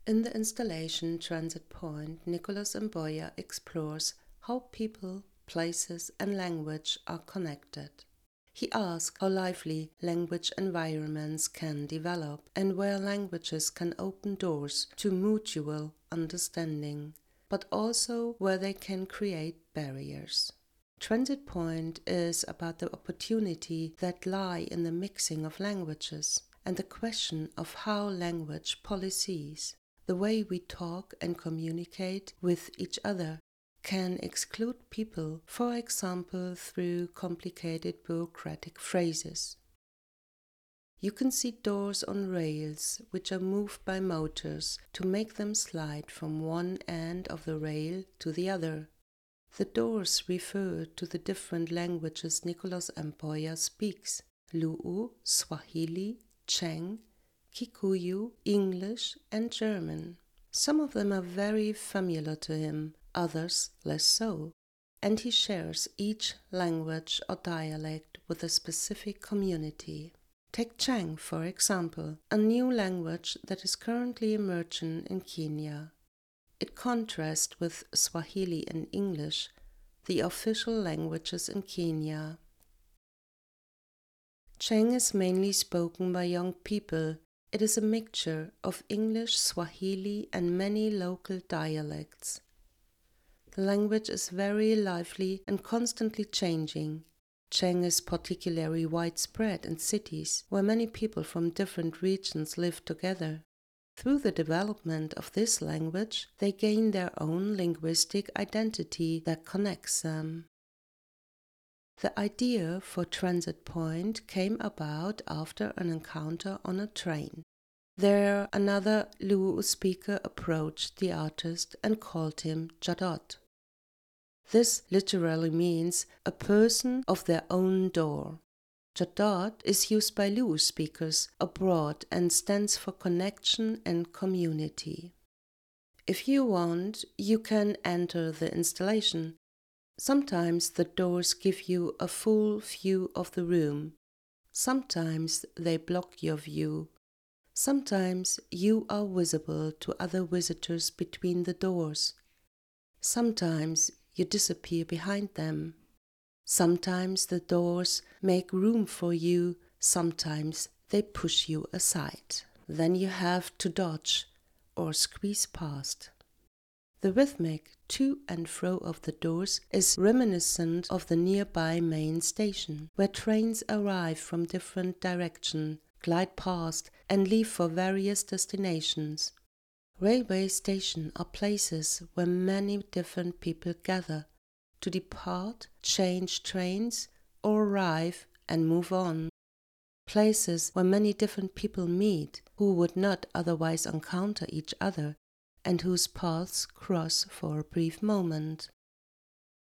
In the installation Transit Point, Nicholas Mboya explores how people, places, and language are connected. He asks how lively language environments can develop and where languages can open doors to mutual understanding, but also where they can create barriers. Transit Point is about the opportunity that lie in the mixing of languages and the question of how language policies, the way we talk and communicate with each other, can exclude people, for example, through complicated bureaucratic phrases. You can see doors on rails which are moved by motors to make them slide from one end of the rail to the other. The doors refer to the different languages Nicholas Mboya speaks: Lu'u, Swahili, Cheng, Kikuyu, English, and German. Some of them are very familiar to him, others less so, and he shares each language or dialect with a specific community. Take Cheng, for example, a new language that is currently emerging in Kenya. It contrasts with Swahili and English, the official languages in Kenya. Cheng is mainly spoken by young people. It is a mixture of English, Swahili, and many local dialects. The language is very lively and constantly changing. Cheng is particularly widespread in cities where many people from different regions live together. Through the development of this language, they gain their own linguistic identity that connects them. The idea for Transit Point came about after an encounter on a train. There, another Luo speaker approached the artist and called him Jadot. This literally means a person of their own door. Jadot is used by Luo speakers abroad and stands for connection and community. If you want, you can enter the installation. Sometimes the doors give you a full view of the room. Sometimes they block your view. Sometimes you are visible to other visitors between the doors. Sometimes you disappear behind them. Sometimes the doors make room for you, sometimes they push you aside. Then you have to dodge or squeeze past. The rhythmic to and fro of the doors is reminiscent of the nearby main station, where trains arrive from different directions, glide past, and leave for various destinations. Railway stations are places where many different people gather to depart, change trains, or arrive and move on. Places where many different people meet who would not otherwise encounter each other and whose paths cross for a brief moment.